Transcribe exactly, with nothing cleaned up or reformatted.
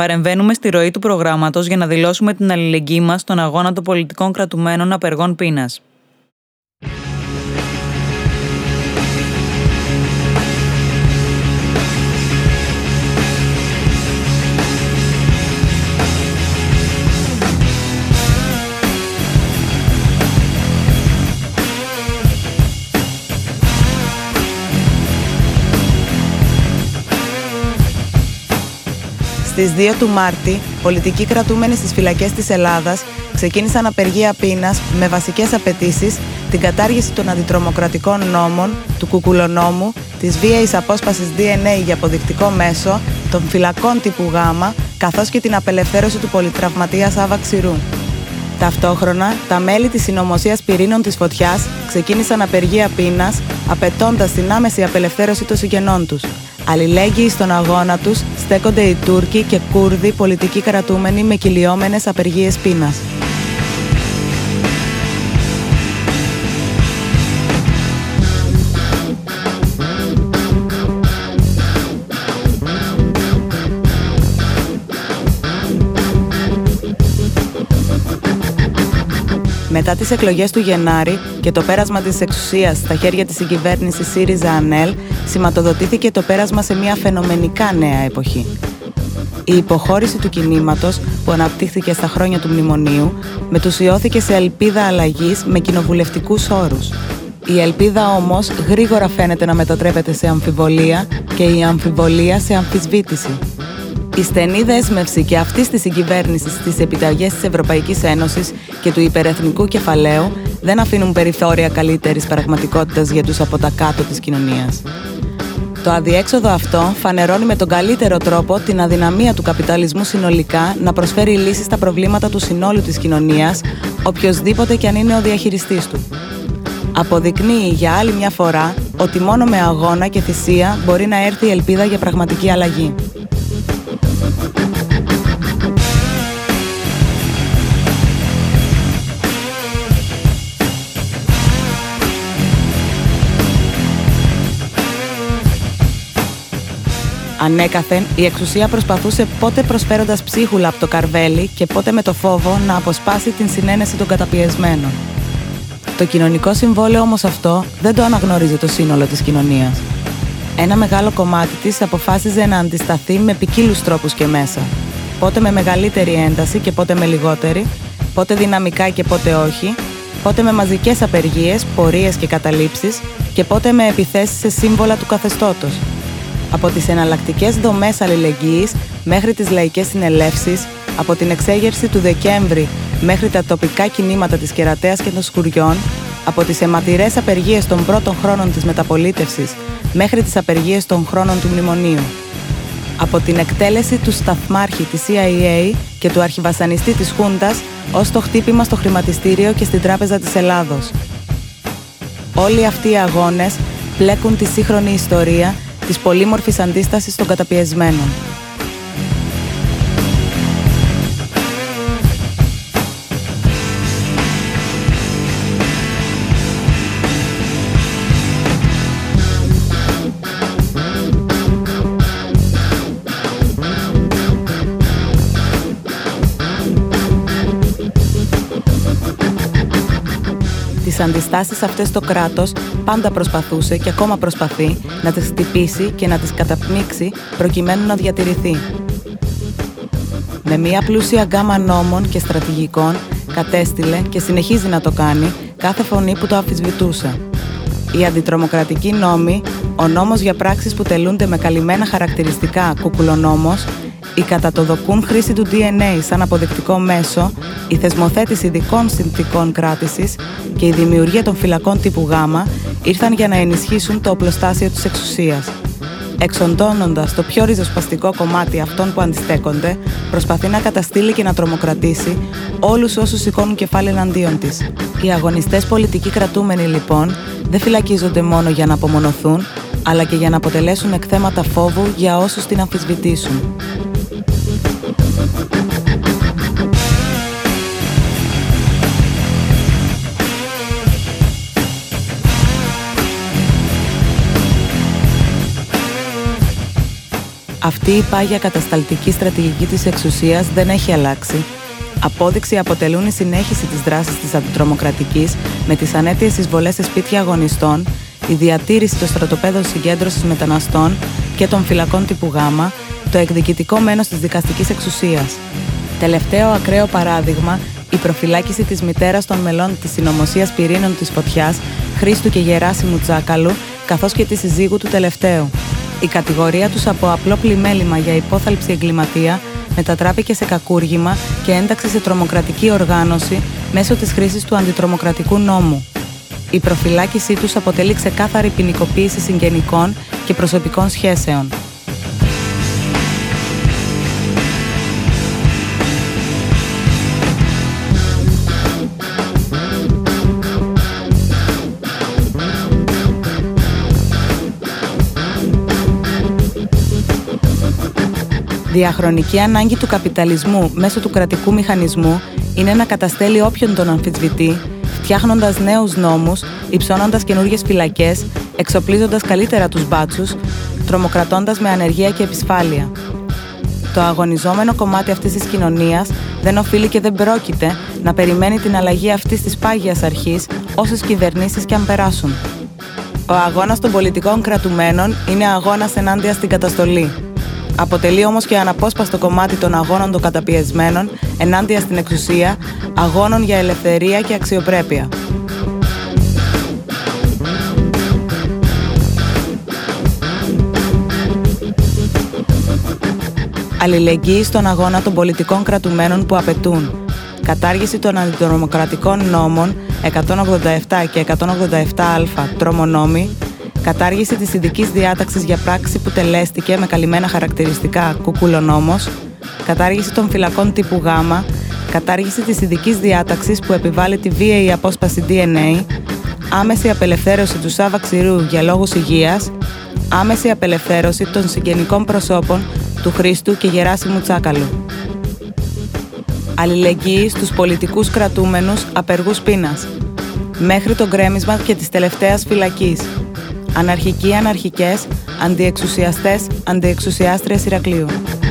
Παρεμβαίνουμε στη ροή του προγράμματος για να δηλώσουμε την αλληλεγγύη μας στον αγώνα των πολιτικών κρατουμένων απεργών πείνας. Στις δύο του Μάρτη, πολιτικοί κρατούμενοι στις φυλακές της Ελλάδας ξεκίνησαν απεργία πείνας με βασικές απαιτήσεις την κατάργηση των αντιτρομοκρατικών νόμων, του κουκουλονόμου, της βίαιης απόσπασης ντι εν έι για αποδεικτικό μέσο, των φυλακών τύπου Γ, καθώς και την απελευθέρωση του πολυτραυματία Σάβα Ξηρού. Ταυτόχρονα, τα μέλη της Συνωμοσίας Πυρήνων της Φωτιάς ξεκίνησαν απεργία πείνας, απαιτώντας την άμεση απελευθέρωση των συγγενών τους. Αλληλέγγυοι στον αγώνα τους στέκονται οι Τούρκοι και Κούρδοι πολιτικοί κρατούμενοι με κυλιόμενες απεργίες πείνας. Μετά τις εκλογές του Γενάρη και το πέρασμα της εξουσίας στα χέρια της συγκυβέρνησης ΣΥΡΙΖΑ-ΑΝΕΛ, σηματοδοτήθηκε το πέρασμα σε μια φαινομενικά νέα εποχή. Η υποχώρηση του κινήματος που αναπτύχθηκε στα χρόνια του Μνημονίου μετουσιώθηκε σε ελπίδα αλλαγής με κοινοβουλευτικούς όρους. Η ελπίδα όμως γρήγορα φαίνεται να μετατρέπεται σε αμφιβολία και η αμφιβολία σε αμφισβήτηση. Η στενή δέσμευση και αυτής της συγκυβέρνησης στις επιταγές της Ευρωπαϊκής Ένωσης και του υπερεθνικού κεφαλαίου δεν αφήνουν περιθώρια καλύτερης πραγματικότητας για τους από τα κάτω της κοινωνίας. Το αδιέξοδο αυτό φανερώνει με τον καλύτερο τρόπο την αδυναμία του καπιταλισμού συνολικά να προσφέρει λύσεις στα προβλήματα του συνόλου της κοινωνίας, οποιοσδήποτε κι αν είναι ο διαχειριστής του. Αποδεικνύει για άλλη μια φορά ότι μόνο με αγώνα και θυσία μπορεί να έρθει η ελπίδα για πραγματική αλλαγή. Ανέκαθεν, η εξουσία προσπαθούσε πότε προσφέροντας ψίχουλα από το καρβέλι και πότε με το φόβο να αποσπάσει την συνένεση των καταπιεσμένων. Το κοινωνικό συμβόλαιο όμως αυτό δεν το αναγνώριζε το σύνολο της κοινωνίας. Ένα μεγάλο κομμάτι της αποφάσιζε να αντισταθεί με ποικίλους τρόπους και μέσα. Πότε με μεγαλύτερη ένταση και πότε με λιγότερη, πότε δυναμικά και πότε όχι, πότε με μαζικές απεργίες, πορείες και καταλήψεις και πότε με επιθέσεις σε σύμβολα του καθεστώτος. Από τις εναλλακτικές δομές αλληλεγγύης μέχρι τις λαϊκές συνελεύσεις, από την εξέγερση του Δεκέμβρη μέχρι τα τοπικά κινήματα της Κερατέας και των Σκουριών, από τις αιματηρές απεργίες των πρώτων χρόνων της μεταπολίτευσης μέχρι τις απεργίες των χρόνων του Μνημονίου. Από την εκτέλεση του σταθμάρχη της σι άι έι και του αρχιβασανιστή της Χούντας ως το χτύπημα στο χρηματιστήριο και στην Τράπεζα της Ελλάδος. Όλοι αυτοί οι αγώνες πλέκουν τη σύγχρονη ιστορία της πολύμορφης αντίστασης των καταπιεσμένων. Τις αντιστάσεις αυτές το κράτος πάντα προσπαθούσε και ακόμα προσπαθεί να τις χτυπήσει και να τις καταπνίξει προκειμένου να διατηρηθεί. Με μια πλούσια γκάμα νόμων και στρατηγικών κατέστηλε και συνεχίζει να το κάνει κάθε φωνή που το αμφισβητούσε. Οι αντιτρομοκρατικοί νόμοι, ο νόμος για πράξεις που τελούνται με καλυμμένα χαρακτηριστικά κουκουλονόμος, η κατά το δοκούν χρήση του ντι εν έι σαν αποδεικτικό μέσο, η θεσμοθέτηση ειδικών συνθηκών κράτησης και η δημιουργία των φυλακών τύπου Γ ήρθαν για να ενισχύσουν το οπλοστάσιο της εξουσίας. Εξοντώνοντας το πιο ριζοσπαστικό κομμάτι αυτών που αντιστέκονται, προσπαθεί να καταστήλει και να τρομοκρατήσει όλους όσους σηκώνουν κεφάλι εναντίον της. Οι αγωνιστές πολιτικοί κρατούμενοι, λοιπόν, δεν φυλακίζονται μόνο για να απομονωθούν, αλλά και για να αποτελέσουν εκθέματα φόβου για όσους την αμφισβητήσουν. Αυτή η πάγια κατασταλτική στρατηγική της εξουσίας δεν έχει αλλάξει. Απόδειξη αποτελούν η συνέχιση της δράσης της αντιτρομοκρατικής με τις ανέτειες εισβολές σε σπίτια αγωνιστών, η διατήρηση των στρατοπέδων συγκέντρωσης μεταναστών και των φυλακών τύπου Γ, το εκδικητικό μένος της δικαστικής εξουσίας. Τελευταίο ακραίο παράδειγμα, η προφυλάκηση της μητέρας των μελών της Συνωμοσίας Πυρήνων της Φωτιάς, Χρήστου και Γεράσιμου Τσάκαλου, καθώς και της συζύγου του τελευταίου. Η κατηγορία τους από απλό πλημέλημα για υπόθαλψη εγκληματία μετατράπηκε σε κακούργημα και ένταξη σε τρομοκρατική οργάνωση μέσω της χρήσης του αντιτρομοκρατικού νόμου. Η προφυλάκησή τους αποτελεί ξεκάθαρη ποινικοποίηση συγγενικών και προσωπικών σχέσεων. Διαχρονική ανάγκη του καπιταλισμού μέσω του κρατικού μηχανισμού είναι να καταστέλει όποιον τον αμφισβητεί, φτιάχνοντας νέους νόμους, υψώνοντας καινούργιες φυλακές, εξοπλίζοντας καλύτερα τους μπάτσους, τρομοκρατώντας με ανεργία και επισφάλεια. Το αγωνιζόμενο κομμάτι αυτής της κοινωνίας δεν οφείλει και δεν πρόκειται να περιμένει την αλλαγή αυτής της πάγιας αρχής, όσες κυβερνήσεις και αν περάσουν. Ο αγώνας των πολιτικών κρατουμένων είναι αγώνας ενάντια στην καταστολή. Αποτελεί όμως και αναπόσπαστο κομμάτι των αγώνων των καταπιεσμένων ενάντια στην εξουσία, αγώνων για ελευθερία και αξιοπρέπεια. Αλληλεγγύη στον αγώνα των πολιτικών κρατουμένων που απαιτούν κατάργηση των αντιτρομοκρατικών νόμων εκατόν ογδόντα επτά και εκατόν ογδόντα επτά α τρομονόμοι, κατάργηση της ειδικής διάταξης για πράξη που τελέστηκε με καλυμμένα χαρακτηριστικά κουκουλονόμος, κατάργηση των φυλακών τύπου Γ, κατάργηση της ειδικής διάταξης που επιβάλλει τη βίαιη απόσπαση ντι εν έι, άμεση απελευθέρωση του Σάβα Ξηρού για λόγους υγείας, άμεση απελευθέρωση των συγγενικών προσώπων του Χρήστου και Γεράσιμου Τσάκαλου. Αλληλεγγύη στους πολιτικούς κρατούμενους απεργούς πείνας, μέχρι το γκρέμισμα και της τελευταίας φυλακής. Αναρχικοί αναρχικές, αντιεξουσιαστές, αντιεξουσιάστριες Ηρακλείου.